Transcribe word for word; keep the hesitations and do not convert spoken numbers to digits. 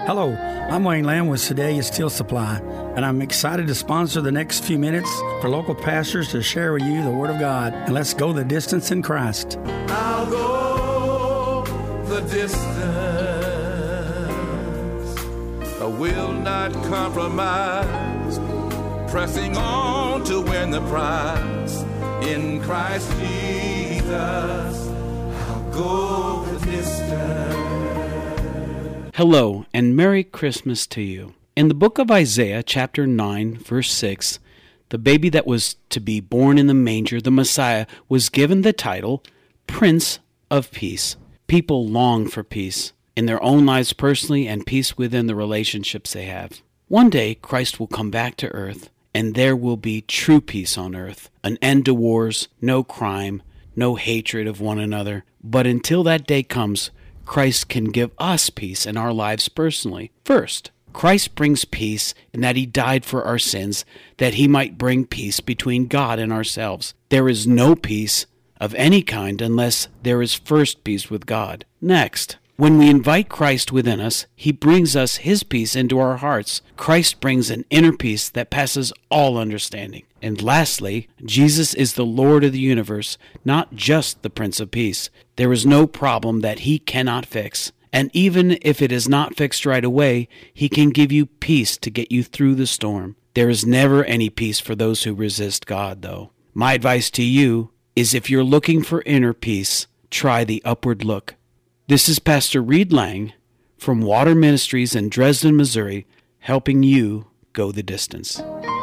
Hello, I'm Wayne Lamb with Sedalia Steel Supply, and I'm excited to sponsor the next few minutes for local pastors to share with you the Word of God. And let's go the distance in Christ. I'll go the distance. I will not compromise, pressing on to win the prize. In Christ Jesus, I'll go the distance. Hello, and Merry Christmas to you. In the book of Isaiah, chapter nine, verse six, the baby that was to be born in the manger, the Messiah, was given the title Prince of Peace. People long for peace in their own lives personally and peace within the relationships they have. One day, Christ will come back to earth, and there will be true peace on earth, an end to wars, no crime, no hatred of one another. But until that day comes, Christ can give us peace in our lives personally. First, Christ brings peace in that he died for our sins, that he might bring peace between God and ourselves. There is no peace of any kind unless there is first peace with God. Next, when we invite Christ within us, he brings us his peace into our hearts. Christ brings an inner peace that passes all understanding. And lastly, Jesus is the Lord of the universe, not just the Prince of Peace. There is no problem that he cannot fix. And even if it is not fixed right away, he can give you peace to get you through the storm. There is never any peace for those who resist God, though. My advice to you is if you're looking for inner peace, try the upward look. This is Pastor Reed Lang from Water Ministries in Dresden, Missouri, helping you go the distance.